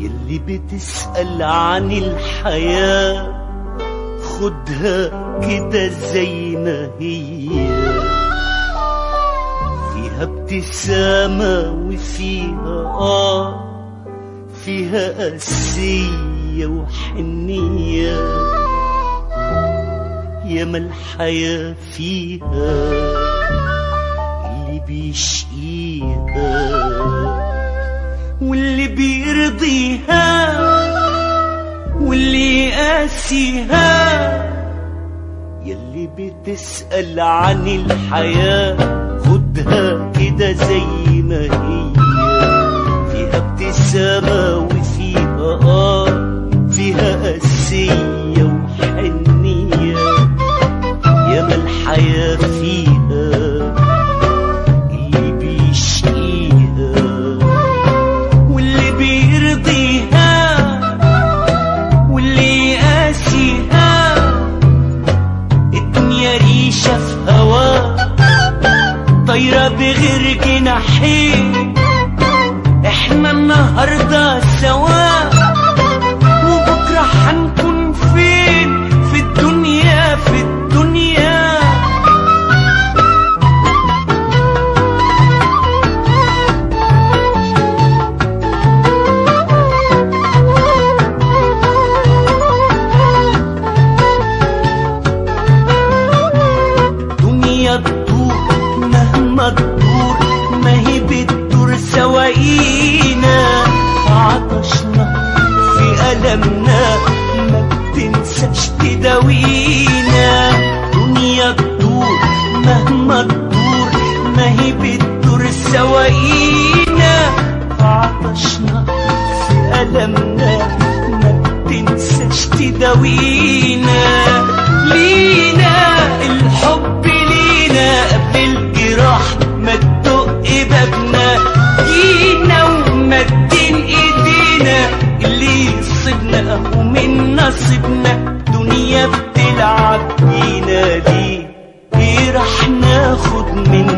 يلي بتسأل عن الحياة خدها كده زي ما هي، فيها ابتسامة وفيها فيها قاسية وحنية، ياما الحياة فيها اللي بيشقيها واللي بيرضيها واللي يقاسيها. يلي بتسأل عن الحياة خدها كده زي ما هي، فيها ابتسامة وفيها فيها قاسية وحنية، ياما الحياة فيها اللي بيشقيها واللي بيرضيها واللي يقاسيها. الدنيا ريشة في هوا طايرة بغير جناحين، احنا النهاردة سوا وبكرة حنكون فين في الدنيا في الدنيا. دنيا تدور مهما تدور ما هي بتدور سواقينا، عطشنا في ألمنا ما بتنساش تداوينا. دنيا تدور مهما تدور ما هي بتدور سواقينا، عطشنا في ألمنا ما بتنساش تداوينا. لينا الحب لينا قبل الجراح ما تدق بابنا، جينا ومدين ايدينا اللي يصيبنا ومن نصيبنا. دنيا بتلعب بينا دي ايه راح ناخد من